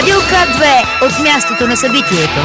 Радио К2 от мястото на събитието.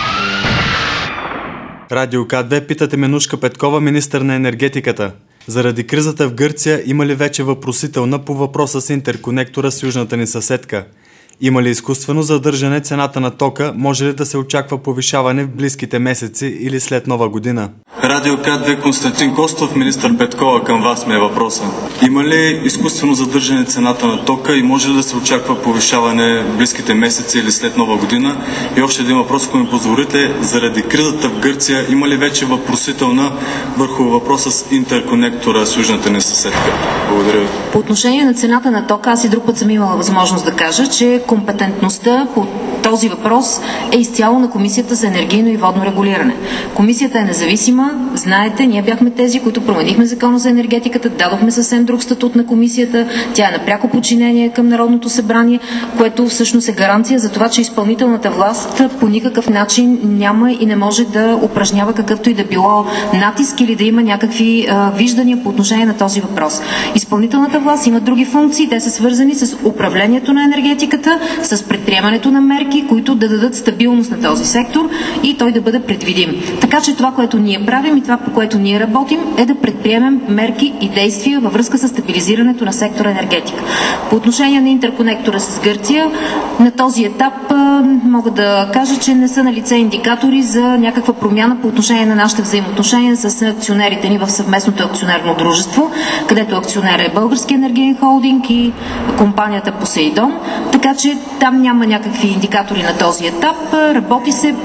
Радио К2 пита Теменужка Петкова, министър на енергетиката. Заради кризата в Гърция има ли вече въпросителна по въпроса с интерконектора с южната ни съседка? Има ли изкуствено задържане цената на тока? Може ли да се очаква повишаване в близките месеци или след Нова година? Радио К2, Константин Костов, министър Петкова, към вас ми е въпроса. Има ли изкуствено задържане цената на тока и може ли да се очаква повишаване в близките месеци или след Нова година? И още един въпрос, ако ми позволите, заради кризата в Гърция има ли вече въпросителна върху въпроса с интерконектора с южната ни съседка? Благодаря ви. По отношение на цената на тока, аз и друг път съм имала възможност да кажа, че компетентността по този въпрос е изцяло на Комисията за енергийно и водно регулиране. Комисията е независима, знаете, ние бяхме тези, които променихме Закона за енергетиката, дадохме съвсем друг статут на комисията, тя е на пряко подчинение към Народното събрание, което всъщност е гаранция за това, че изпълнителната власт по никакъв начин няма и не може да упражнява какъвто и да било натиск или да има някакви виждания по отношение на този въпрос. Изпълнителната власт има други функции, те са свързани с управлението на енергетиката, с предприемането на мерки, които да дадат стабилност на този сектор и той да бъде предвидим. Така че това, което ние правим и това, по което ние работим, е да предприемем мерки и действия във връзка с стабилизирането на сектора енергетика. По отношение на интерконектора с Гърция, на този етап мога да кажа, че не са налице индикатори за някаква промяна по отношение на нашите взаимоотношения с акционерите ни в съвместното акционерно дружество, където акционер е Български енергиен холдинг и компанията Посейдон. Така че там няма някакви индикатори на този етап. Работи се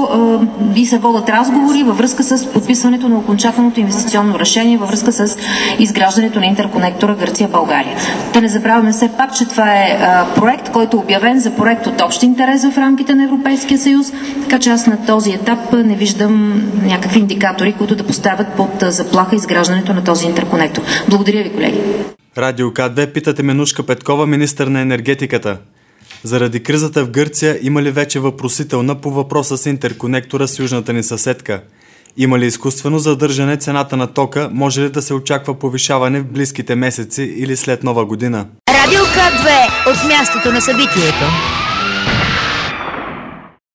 и се водят разговори във връзка с подписването на окончателното инвестиционно решение във връзка с изграждането на интерконектора Гърция-България. Да не забравяме все пак, че това е проект, който е обявен за проект от общ интерес в рамките на Европейския съюз, така че аз на този етап не виждам някакви индикатори, които да поставят под заплаха изграждането на този интерконектор. Благодаря ви, колеги. Радио К2 пита Теменужка Петкова, министър на енергетиката. Заради кризата в Гърция има ли вече въпросителна по въпроса с интерконектора с южната ни съседка? Има ли изкуствено задържане цената на тока? Може ли да се очаква повишаване в близките месеци или след Нова година? Радио К2 от мястото на събитието.